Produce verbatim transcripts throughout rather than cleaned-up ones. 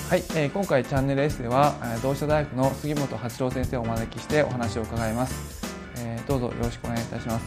はい、えー、今回チャンネル S では同志社大学の杉本八郎先生をお招きしてお話を伺います、えー、どうぞよろしくお願いいたします。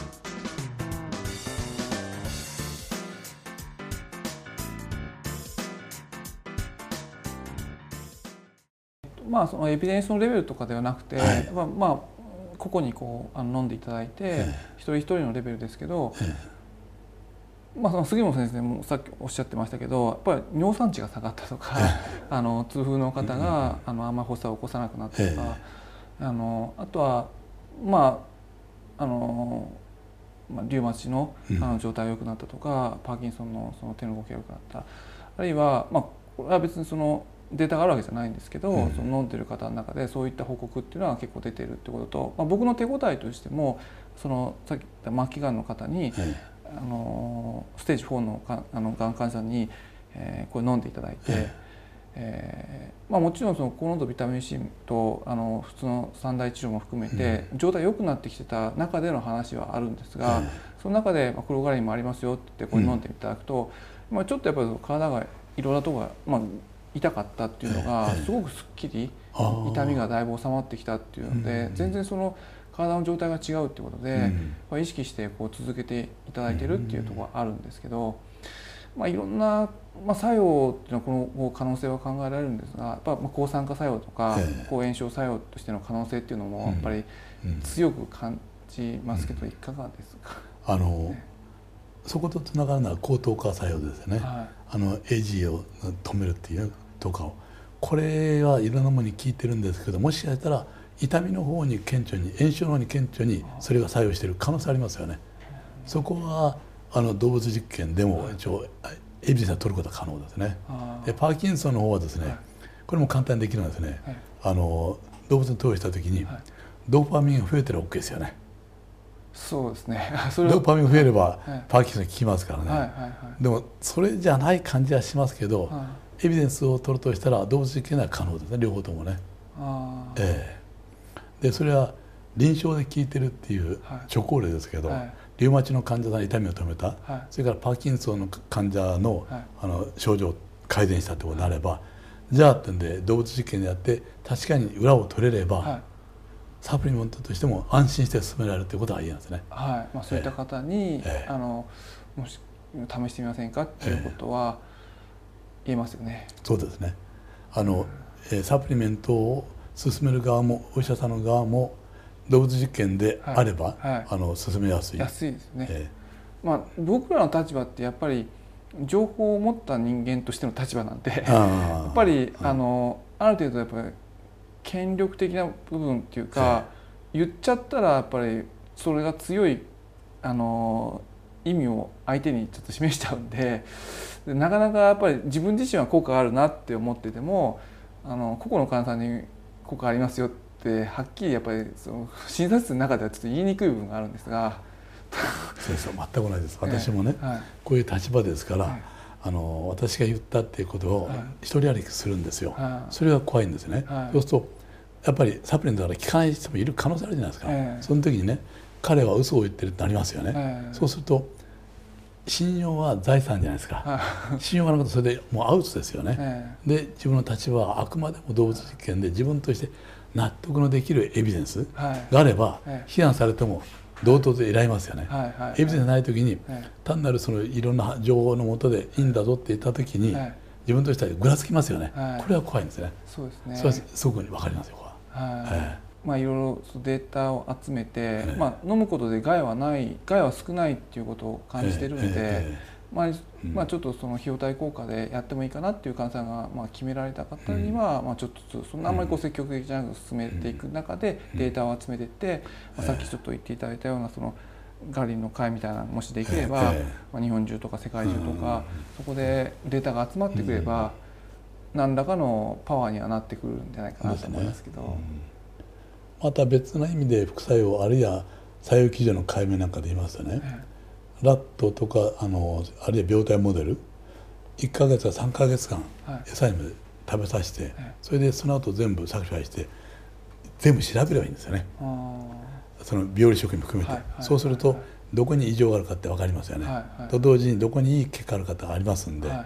まあ、そのエビデンスのレベルとかではなくて、はい、まあ、まあ、個々にこうあの飲んでいただいて、ええ、一人一人のレベルですけど、ええ、まあ、その杉本先生もさっきおっしゃってましたけど、やっぱり尿酸値が下がったとか、ええ、あの痛風の方が、うん、あのあんまり発作を起こさなくなったとか、ええ、あのあとはまああの、まあ、リウマチの、あの状態が良くなったとか、パーキンソンのその手の動きが良くなった、あるいは、まあ、これは別にそのデータがあるわけじゃないんですけど、うん、その飲んでる方の中でそういった報告っていうのは結構出ているってことと、まあ、僕の手応えとしてもそのさっき言った末期がんの方に、はい、あのステージフォーのがあのがん患者さんに、えー、これ飲んでいただいて、はい、えーまあ、もちろんその高濃度ビタミン C とあの普通の三大治療も含めて、うん、状態良くなってきてた中での話はあるんですが、はい、その中で、まあ、クロガリンもありますよって言ってこれ飲んでいただくと、うん、まあ、ちょっとやっぱり体がいろんなところが、まあ、痛かったっていうのがすごくすっきり、痛みがだいぶ収まってきたっていうので、全然その体の状態が違うっていうことで、うん、意識してこう続けていただいてるっていうところがあるんですけど、まあ、いろんな、まあ、作用っていうのはこの可能性は考えられるんですが、やっぱまあ抗酸化作用とか抗炎症作用としての可能性っていうのもやっぱり強く感じますけど、いかがですか？ あの、ね、そことつながるのは抗糖化作用ですね、はい、あの エージー を止めるっていうとかを、これはいろんなものに効いてるんですけど、もしかしたら痛みの方に顕著に、炎症の方に顕著にそれが作用している可能性ありますよね。そこはあの動物実験でも一応エビデンスを取ることは可能ですね。でパーキンソンの方はですね、これも簡単にできるのはですね、あの動物に投与した時にドーパミンが増えてるら OK ですよね。 そうですね。 ドーパミンが増えればパーキンソン効きますからね。でもそれじゃない感じはしますけど、エビデンスを取るとしたら動物実験では可能ですね、両方ともね。あ、ええ、でそれは臨床で効いてるっていうチョコレですけど、はい、リウマチの患者さんの痛みを止めた、はい、それからパーキンソンの患者 の,、はい、あの症状を改善したってことになれば、はい、じゃあってんで動物実験でやって確かに裏を取れれば、はい、サプリメントとしても安心して進められるということは言えるんですね。 はい、まあ、そういった方に、えー、あのもし試してみませんかっていうことは言えますよね。 えー、そうですね。あの、うん、サプリメントを進める側もお医者さんの側も動物実験であれば、はいはい、あの進めやすい。 安いですね。えー、まあ、僕らの立場ってやっぱり情報を持った人間としての立場なんでやっぱりあのある程度やっぱり権力的な部分っていうか、えー、言っちゃったらやっぱりそれが強いあの意味を相手にちょっと示しちゃうんで、でなかなかやっぱり自分自身は効果あるなって思ってても、あの個々の患者さんに効果ありますよってはっきりやっぱりその診察室の中ではちょっと言いにくい部分があるんですがそうそう、全くないです。私もね、えーはい、こういう立場ですから、はい、あの私が言ったっていうことを一人歩きするんですよ、はい、それが怖いんですね、はい、そうするとやっぱりサプリメントから効かない人もいる可能性あるじゃないですか、えー、その時にね、彼は嘘を言ってるってなりますよね、えー、そうすると信用は財産じゃないですか、はい、信用がなくてそれでもうアウトですよね、えー、で自分の立場はあくまでも動物実験で自分として納得のできるエビデンスがあれば、はい、批判されても同等で得られますよね、はいはいはい、エビデンスない時に、はい、単なるそのいろんな情報のもとでいいんだぞって言った時に、はい、自分としてはぐらつきますよね、はい、これは怖いんですね。 そうですね。 それはすごく分かりますよ、これは。 はい、はい、まあ、いろいろデータを集めて、はい、まあ、飲むことで害はない害は少ないっていうことを感じてるんで、はいはいはい、まあまあ、ちょっとその費用対効果でやってもいいかなっていう患者さんがまあ決められた方には、まあちょっとそんなあんまりこう積極的じゃなく進めていく中でデータを集めていって、まあ、さっきちょっと言っていただいたようなそのガリンの会みたいなのもしできれば、まあ、日本中とか世界中とかそこでデータが集まってくれば何らかのパワーにはなってくるんじゃないかなと思いますけど、 また別な意味で副作用あるいは作用基準の解明なんかで言いますとね、ラットとかあのあるいは病態モデルいっかげつかさんかげつかん餌に食べさせて、はい、それでその後全部サクリファイして全部調べればいいんですよね、その病理食品も含めて、はいはい、そうするとどこに異常があるかって分かりますよね、はいはい、と同時にどこにいい結果があるかってありますんで、はい、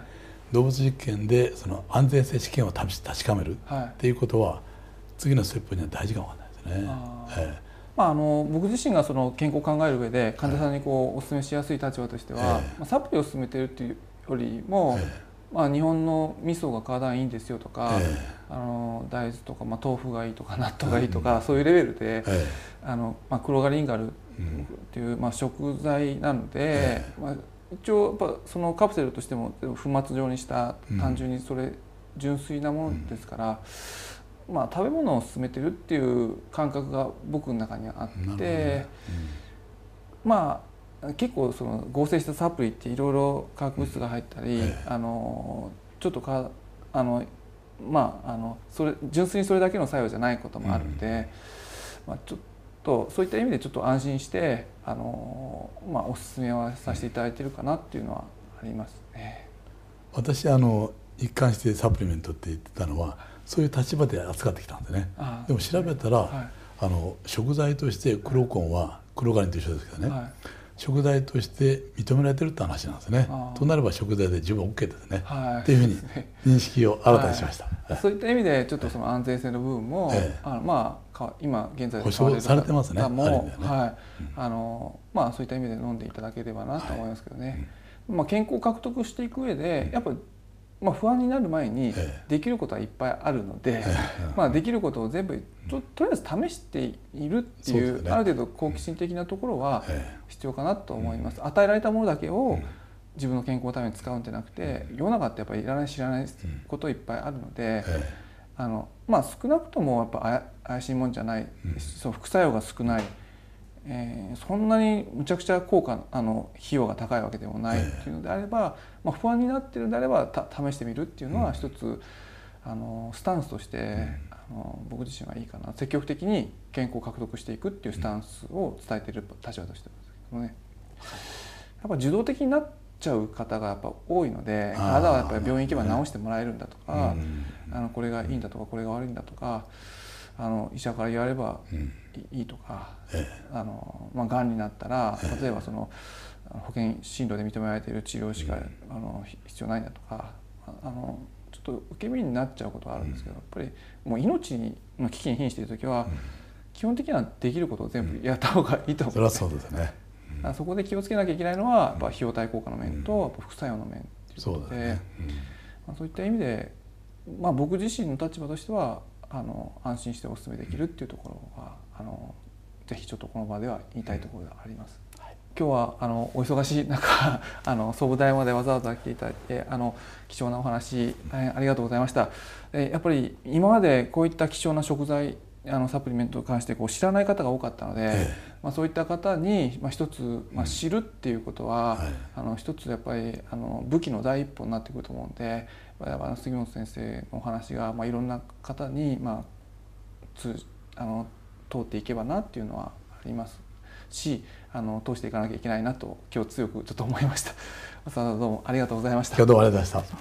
動物実験でその安全性試験を確かめるっていうことは、次のステップには大事かもわからないですね。ええまあ、あの僕自身がその健康を考える上で患者さんにこうお勧めしやすい立場としては、ええまあ、サプリを勧めてるっていうよりも、ええまあ、日本の味噌が体にいいんですよとか、ええ、あの大豆とか、まあ、豆腐がいいとか納豆がいいとか、うん、そういうレベルで、ええあのまあ、クロガリンガルっていう、まあ、食材なので、ええまあ、一応やっぱそのカプセルとしても粉末状にした単純にそれ純粋なものですから、うんまあ、食べ物を勧めてるっていう感覚が僕の中にはあって、ねうん、まあ結構その合成したサプリっていろいろ化学物質が入ったり、うんええ、あのちょっとかあのまああのそれ純粋にそれだけの作用じゃないこともあるんで、うんまあ、ちょっとそういった意味でちょっと安心してあの、まあ、お勧めはさせていただいているかなっていうのはありますね。 私あの一貫してサプリメントって言ってたのはそういう立場で扱ってきたんでね。でも調べたら、はい、あの食材としてクロコンはクロガリンと一緒ですけどね、はい、食材として認められてるって話なんですね。となれば食材で十分 オーケー ですね、はい、っていうふうに認識を新たにしました、 はいはい、そういった意味でちょっとその安全性の部分も、ええ、あのまあ今現在保証されてますね。 も、ねはいうんあのまあ、そういった意味で飲んでいただければなと思いますけどね、はいうんまあ、健康を獲得していく上でやっぱりまあ不安になる前にできることはいっぱいあるので、まあできることを全部 と, とりあえず試しているっていう、ね、ある程度好奇心的なところは必要かなと思います。与えられたものだけを自分の健康のために使うんじゃなくて、世の中ってやっぱりいらない知らないこといっぱいあるので、あのまあ少なくともやっぱ怪しいもんじゃない、そう副作用が少ない。えー、そんなにむちゃくちゃ効果あの費用が高いわけでもないっていうのであれば、まあ、不安になってるのであればた試してみるっていうのは一つ、うん、あのスタンスとして、うん、あの僕自身はいいかな積極的に健康を獲得していくっていうスタンスを伝えている立場としてですけどね、やっぱ受動的になっちゃう方がやっぱ多いので、体はやっぱり病院行けば治してもらえるんだとか、うん、あのこれがいいんだとかこれが悪いんだとかあの医者から言われればいいとか、うんええあのまあ、がんになったら例えばその保険診療で認められている治療しか、うん、あの必要ないんだとかあのちょっと受け身になっちゃうことがあるんですけど、うん、やっぱりもう命の危機に瀕している時は、うん、基本的にはできることを全部やった方がいいと思う、 うん、それはそうですね、 うん、そこで気をつけなきゃいけないのはやっぱ費用対効果の面と、やっぱ副作用の面っていうことで、そうだねうんまあ、そういった意味で、まあ、僕自身の立場としてはあの安心してお勧めできるっていうところはあのぜひちょっとこの場では言いたいところであります、うんはい、今日はあのお忙しい中あの総武大までわざわざ来ていただいてあの貴重なお話、えー、ありがとうございました。えー、やっぱり今までこういった貴重な食材あのサプリメントに関してこう知らない方が多かったので、ええまあ、そういった方に、まあ、一つ、まあ、知るっていうことは、うんはい、あの一つやっぱりあの武器の第一歩になってくると思うので杉本先生のお話が、まあ、いろんな方に、まあ、つあの通っていけばなっていうのはありますしあの通していかなきゃいけないなと今日強くちょっと思いました。どうもありがとうございました。 今日どうもありがとうございました。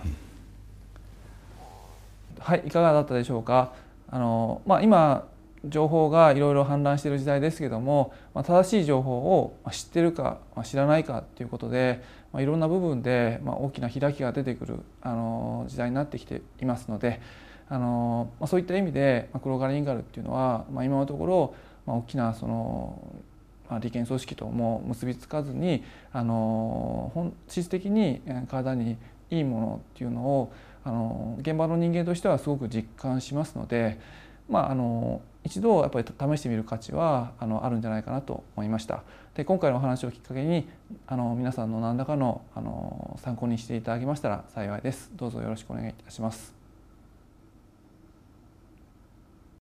はい、いかがだったでしょうか。あの、まあ、今情報がいろいろ氾濫している時代ですけども、まあ、正しい情報を知ってるか、まあ、知らないかっていうことで、まあ、いろんな部分で、まあ、大きな開きが出てくるあの時代になってきていますのであの、まあ、そういった意味で、まあ、クロガリンガルっていうのは、まあ、今のところ、まあ、大きなその、まあ、利権組織とも結びつかずにあの本質的に体にいいものっていうのをあの現場の人間としてはすごく実感しますので、まあ、あの一度やっぱり試してみる価値はあのあるんじゃないかなと思いました。で今回のお話をきっかけにあの皆さんの何らかのあの参考にしていただけましたら幸いです。どうぞよろしくお願いいたします。